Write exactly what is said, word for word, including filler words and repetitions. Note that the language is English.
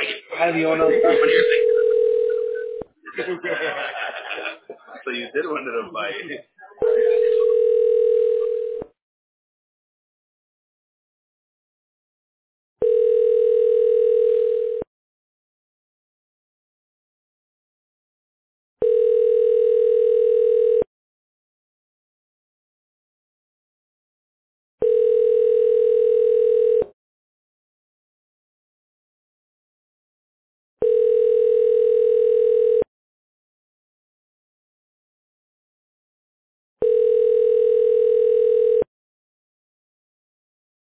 Have you wanna? What do you think? So you did want to buy.